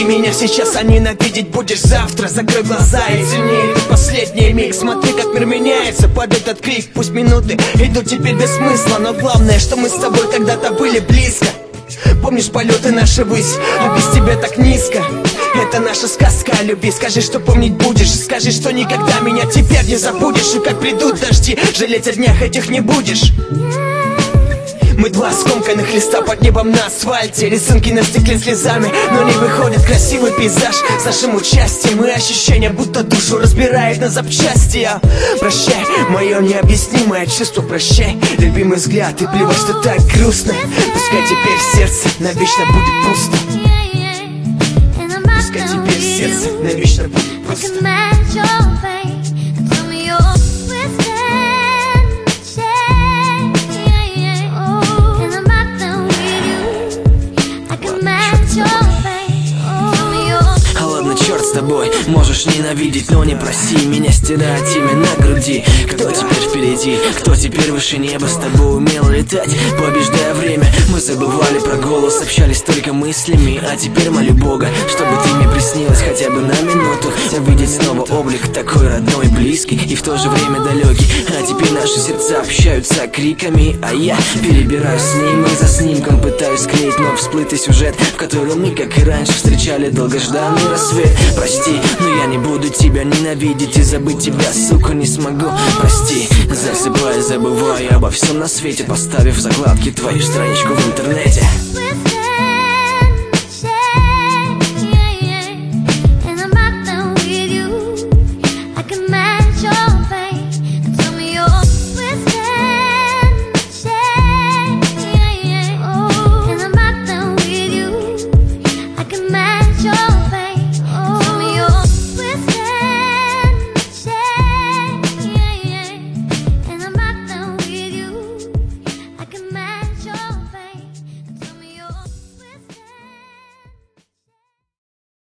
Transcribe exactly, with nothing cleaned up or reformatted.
прости меня сейчас, а ненавидеть будешь завтра. Закрой глаза и цени этот последний миг. Смотри, как мир меняется под этот крик. Пусть минуты идут теперь без смысла, но главное, что мы с тобой когда-то были близко. Помнишь полеты наши ввысь, а без тебя так низко. Это наша сказка о любви. Скажи, что помнить будешь, скажи, что никогда меня теперь не забудешь. И как придут дожди, жалеть о днях этих не будешь. Мы два скомканных листа под небом на асфальте. Рисунки на стекле слезами, но не выходит красивый пейзаж с нашим участием. И ощущение, будто душу разбирает на запчасти. а Прощай, мое необъяснимое чувство. Прощай, любимый взгляд, и плевать, что так грустно. Пускай теперь сердце навечно будет пусто. Пускай теперь сердце навечно будет пусто. Черт с тобой, можешь ненавидеть, но не проси меня стирать имя на груди. Кто теперь впереди, кто теперь выше неба, с тобой умел летать, побеждая время. Мы забывали про голос, общались только мыслями. А теперь молю Бога, чтобы ты мне приснилась хотя бы на минуту. Увидеть снова облик такой родной, близкий и в то же время далекий. А теперь наши сердца общаются криками, а я перебираю снимок за снимком, пытаюсь склеить вновь всплытый сюжет, в котором мы, как и раньше, встречали долгожданный рассвет. Прости, но я не буду тебя ненавидеть, и забыть тебя, сука, не смогу. Прости, засыпая, забывая обо всем на свете, поставив в закладки твою страничку в интернете.